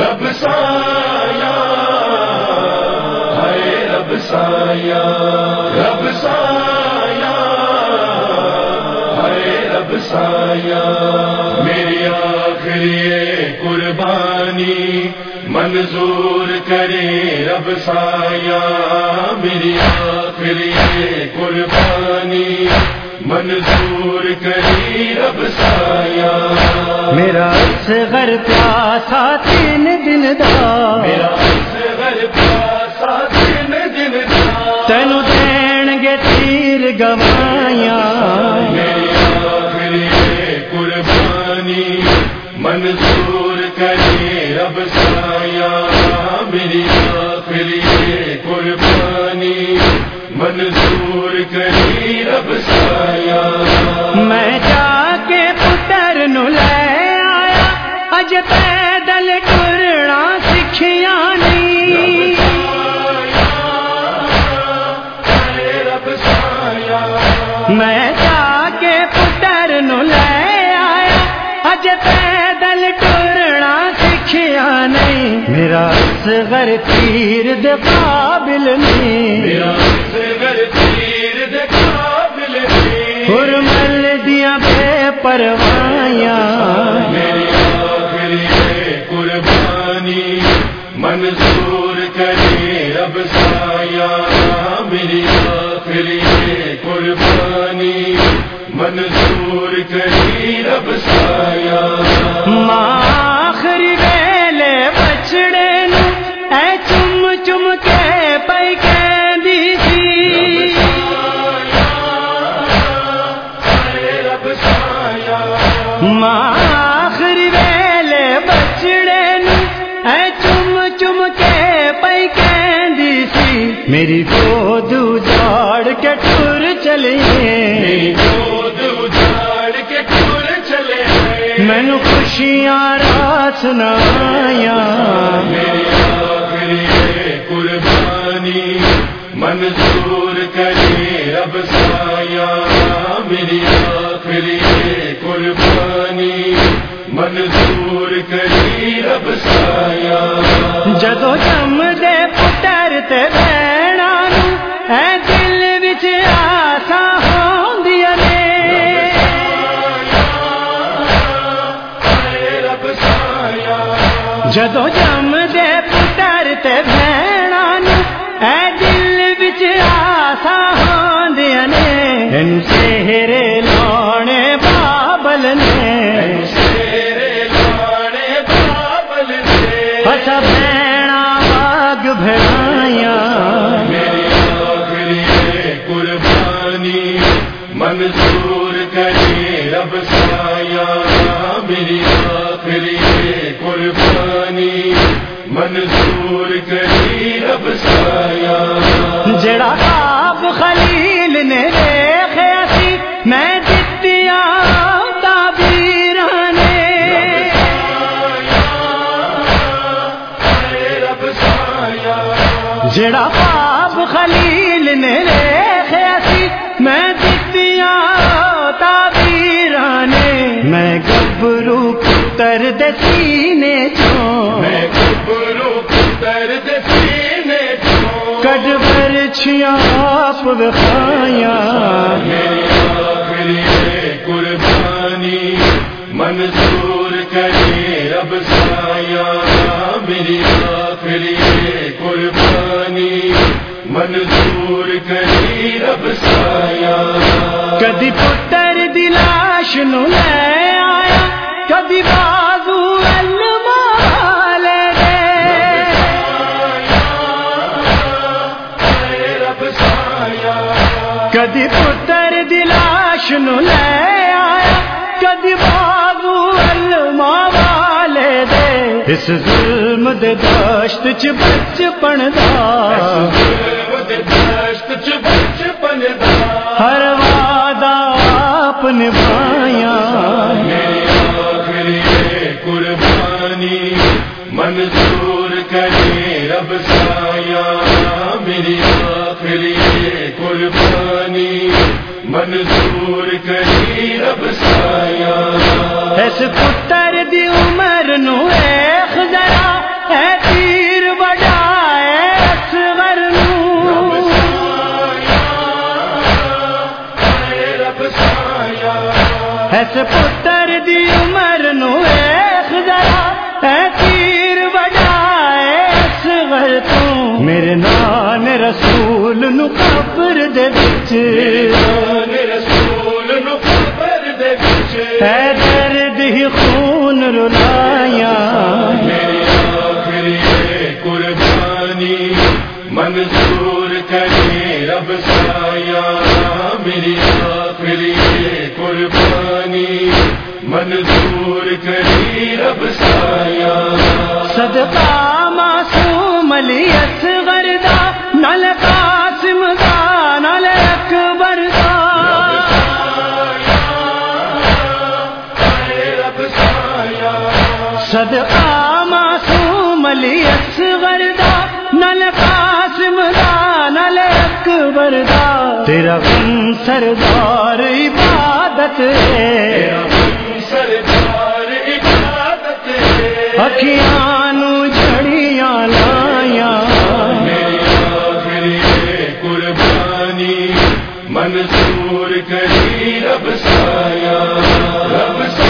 رب سایہ ہے رب سایہ رب سایہ ہے رب سایہ میری آخری قربانی منظور کرے رب سایہ میری آخری قربانی منظور کرے رب سایہ میرا اصغر پیاسا 3 دن دا میرا اصغر پیاسا 3 دن دا تینوں دین گے تیر گوائیاں میری آخری قربانی منظور کرے رب سایہ میری آخری قربانی منظور کرے رب سایہ میں جا کے پتر نو لے آیا اج پیدل ٹرنا سکھیا نہیں رب سایہ میں جا کے پتر نو لے آیا اج پیدل ٹرنا سکھیا نہیں میرا اصغر تیر دے قابل نہیں میرا اصغر تیر دے قابل نہیں حرمل دیا بے پروائیاں میری آخری قربانی منظور کرے رب سایہ میری آخری قربانی منظور کرے رب سایہ ماں آخری ویلے بچڑے نو اے چم چم کے پئی کہندی سی رب سایہ ماں آخری ویلے بچڑے نو اے چم چم کے پئی کہندی سی میری گود اجاڑ کے ٹر چلیے گود اجاڑ کے ٹر چلے مینو خوشیاں راس سنایاں میری آخری قربانی منظور کرے رب سایہ میری آخری قربانی منظور کرے رب سایہ جدو جم دے پتر تے بھیڑاں نو اے دل وچ آساں ہوندیاں نے رب سایہ جدو جم دے پتر تے بھیڑاں نو اے دل وچ آساں ہوندیاں نے ان سہرے لانے بابل نے اچھا بھیڑا باغ بھیڑائیاں میری آخری قربانی منظور کرے رب سایہ میری آخری قربانی منظور کرے رب سایہ جڑا آپ خلیل نے دیکھیا سی میں دتیاں تعبیراں نے جڑا آپ خلیل نے دیکھیا سی میں دتیاں تعبیراں نے میں گبرو پتر دے سینے چوں میں گبرو پتر دے سینے چوں کڈ برچھیاں آپ وکھائیاں میری آخری قربانی منظور کرے رب سایہ میری آخری قربانی منظور کرے رب سایہ کدی پتر دی لاش نو لے آیا کدی بازو المال دے رب سایہ کدی پتر دی لاش نو لے آیا کدی بازو المال دے اس ظلم دے دشت چ بچپن دا دشت چ بچپن دا ہر وعدہ آپ نبھایا میری آخری قربانی منظور کرے رب سایہ میری آخری قربانی منظور کرے رب سایہ اس پتر دی عمر نو ایک ذرا اس پتر دی عمر نو ویکھ ذرا اے تیر وجائے اصغر تو میرے نان رسول نو قبر دے وچ رسول نو قبر دے وچ اے درد ہی خون رلایا میری آخری قربانی منظور کرے رب سایا میری آخری قربانی منظور کرے رب سایا صدقہ معصوم علی اصغر دا نال قاسم دا نال اکبر دا صدقہ معصوم علی اصغر دا نال قاسم دا نال اکبر دا تیرا غم سردار عبادت ہے سردار عبادت ہے اکھیاں نو جھڑیاں لایا میری آخری قربانی منظور کری رب سایا رب سایا